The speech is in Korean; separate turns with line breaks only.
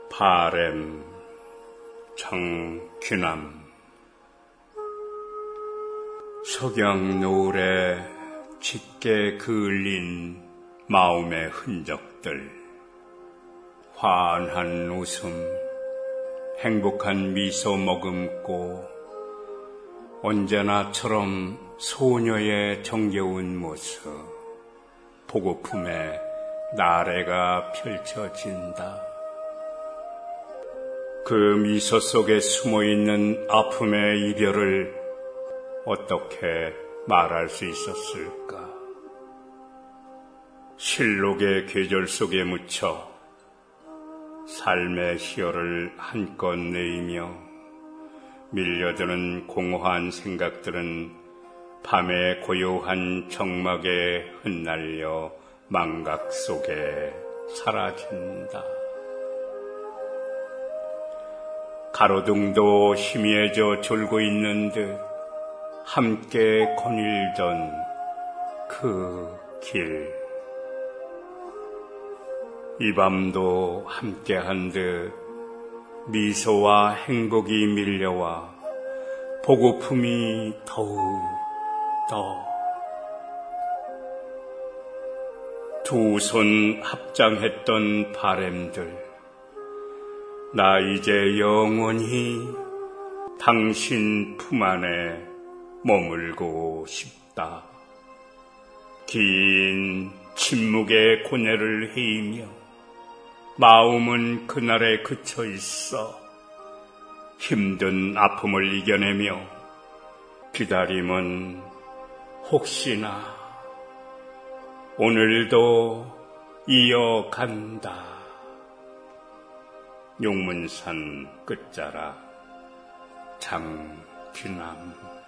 바램 정귀남. 석양 노을에 짙게 그을린 마음의 흔적들, 환한 웃음, 행복한 미소 머금고 언제나처럼 소녀의 정겨운 모습, 보고품에 나래가 펼쳐진다. 그 미소 속에 숨어있는 아픔의 이별을 어떻게 말할 수 있었을까? 실록의 계절 속에 묻혀 삶의 희열을 한껏 내이며 밀려드는 공허한 생각들은 밤의 고요한 정막에 흩날려 망각 속에 사라진다. 가로등도 희미해져 졸고 있는 듯 함께 거닐던 그 길, 이 밤도 함께한 듯 미소와 행복이 밀려와 보고품이 더욱 더 두 손 합장했던 바램들, 나 이제 영원히 당신 품 안에 머물고 싶다. 긴 침묵의 고뇌를 헤이며 마음은 그날에 그쳐 있어 힘든 아픔을 이겨내며 기다림은 혹시나 오늘도 이어간다. 용문산 끝자락 장귀남.